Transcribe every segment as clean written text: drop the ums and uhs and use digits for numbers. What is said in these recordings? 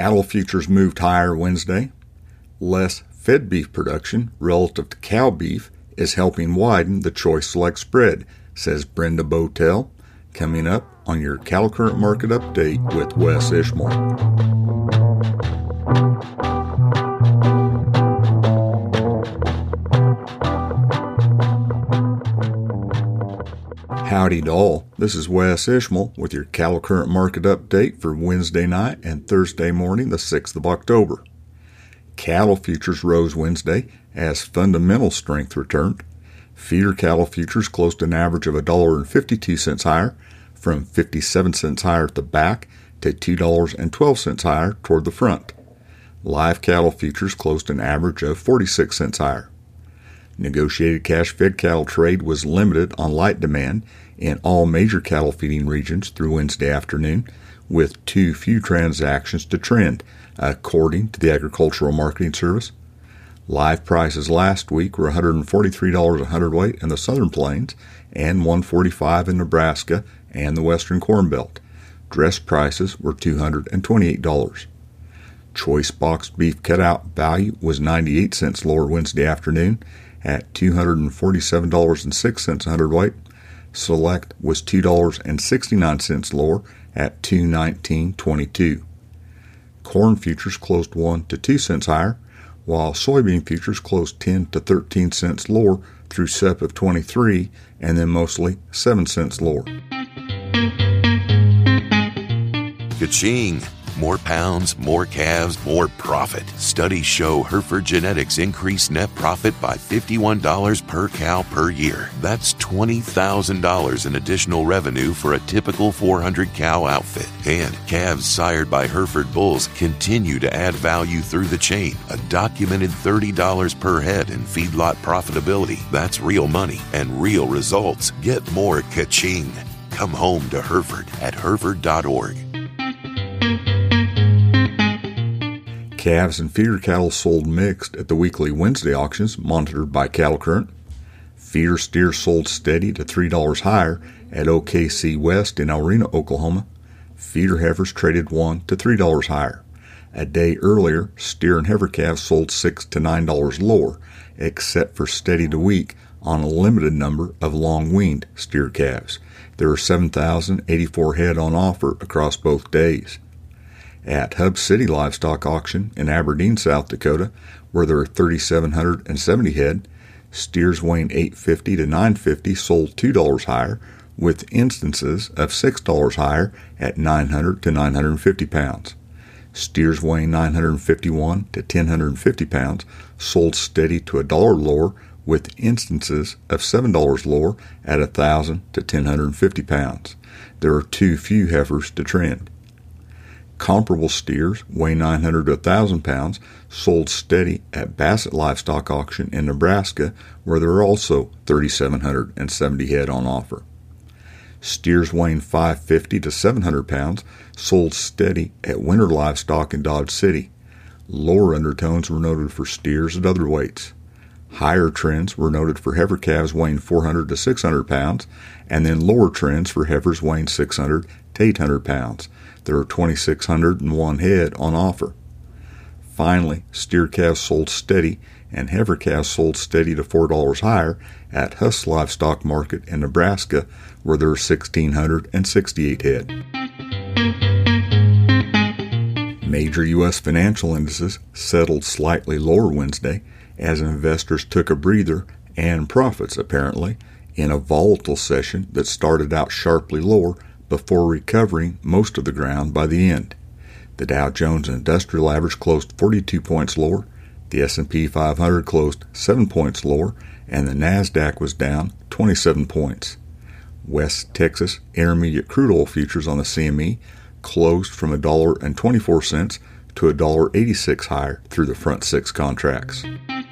Cattle futures moved higher Wednesday. Less fed beef production relative to cow beef is helping widen the Choice Select spread, says Brenda Botel, coming up on your Cattle Current Market Update with Wes Ishmael. Howdy to all. This is Wes Ishmael with your Cattle Current Market Update for Wednesday night and Thursday morning, the 6th of October. Cattle futures rose Wednesday as fundamental strength returned. Feeder cattle futures closed an average of $1.52 higher, from 57 cents higher at the back to $2.12 higher toward the front. Live cattle futures closed an average of 46 cents higher. Negotiated cash fed cattle trade was limited on light demand in all major cattle feeding regions through Wednesday afternoon, with too few transactions to trend, according to the Agricultural Marketing Service. Live prices last week were $143 a hundredweight in the Southern Plains and $145 in Nebraska and the Western Corn Belt. Dress prices were $228. Choice boxed beef cutout value was 98 cents lower Wednesday afternoon at $247.06 a hundredweight. Select was $2.69 lower at $219.22. Corn futures closed 1 to 2 cents higher, while soybean futures closed 10 to 13 cents lower through SEP of 23 and then mostly 7 cents lower. Ka-ching! More pounds, more calves, more profit. Studies show Hereford Genetics increased net profit by $51 per cow per year. That's $20,000 in additional revenue for a typical 400-cow outfit. And calves sired by Hereford bulls continue to add value through the chain. A documented $30 per head in feedlot profitability. That's real money and real results. Get more ka-ching. Come home to Hereford at hereford.org. Calves and feeder cattle sold mixed at the weekly Wednesday auctions monitored by Cattle Current. Feeder steers sold steady to $3 higher at OKC West in El Reno, Oklahoma. Feeder heifers traded $1 to $3 higher. A day earlier, steer and heifer calves sold $6 to $9 lower, except for steady to weak on a limited number of long-weaned steer calves. There are 7,084 head on offer across both days. At Hub City Livestock Auction in Aberdeen, South Dakota, where there are 3,770 head, steers weighing 850 to 950 sold $2 higher, with instances of $6 higher at 900 to 950 pounds. Steers weighing 951 to 1,050 pounds sold steady to $1 lower, with instances of $7 lower at 1,000 to 1,050 pounds. There are too few heifers to trend. Comparable steers, weighing 900 to 1,000 pounds, sold steady at Bassett Livestock Auction in Nebraska, where there are also 3,770 head on offer. Steers weighing 550 to 700 pounds sold steady at Winter Livestock in Dodge City. Lower undertones were noted for steers at other weights. Higher trends were noted for heifer calves weighing 400 to 600 pounds, and then lower trends for heifers weighing 600 to 800 pounds. There are 2,601 head on offer. Finally, steer calves sold steady and heifer calves sold steady to $4 higher at Huss Livestock Market in Nebraska, where there are 1,668 head. Major U.S. financial indices settled slightly lower Wednesday as investors took a breather and profits, apparently, in a volatile session that started out sharply lower before recovering most of the ground by the end. The Dow Jones Industrial Average closed 42 points lower, the S&P 500 closed 7 points lower, and the NASDAQ was down 27 points. West Texas Intermediate Crude Oil futures on the CME closed from $1.24 to $1.86 higher through the front six contracts.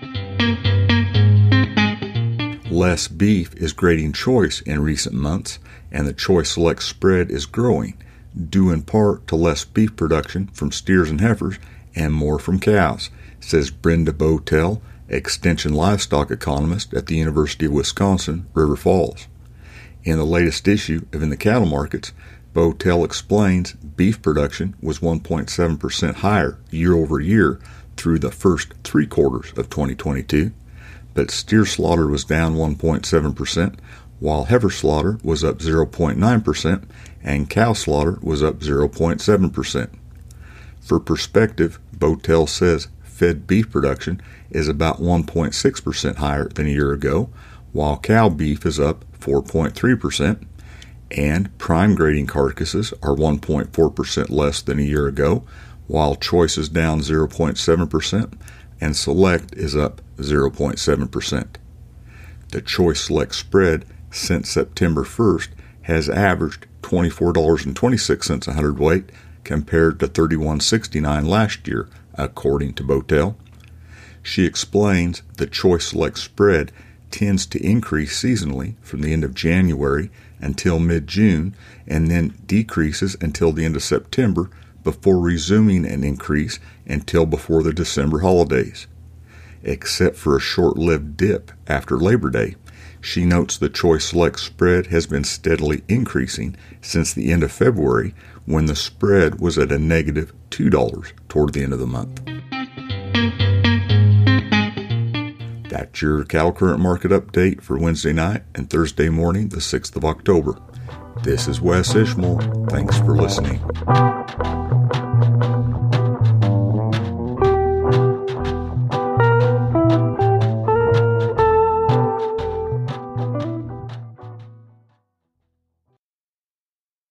Less beef is grading choice in recent months, and the Choice Select spread is growing, due in part to less beef production from steers and heifers and more from cows, says Brenda Botel, extension livestock economist at the University of Wisconsin, River Falls. In the latest issue of In the Cattle Markets, Botel explains beef production was 1.7% higher year over year through the first 3 quarters of 2022, but steer slaughter was down 1.7%, while heifer slaughter was up 0.9% and cow slaughter was up 0.7%. For perspective, Botel says fed beef production is about 1.6% higher than a year ago, while cow beef is up 4.3%, and prime grading carcasses are 1.4% less than a year ago, while choice is down 0.7% and select is up 0.7%. The choice select spread since September 1st has averaged $24.26 a hundredweight compared to $31.69 last year, according to Botel. She explains the choice select spread tends to increase seasonally from the end of January until mid-June and then decreases until the end of September before resuming an increase until before the December holidays. Except for a short-lived dip after Labor Day, she notes the choice select spread has been steadily increasing since the end of February, when the spread was at a negative $2 toward the end of the month. That's your cattle current market update for Wednesday night and Thursday morning, the 6th of October. This is Wes Ishmael. Thanks for listening.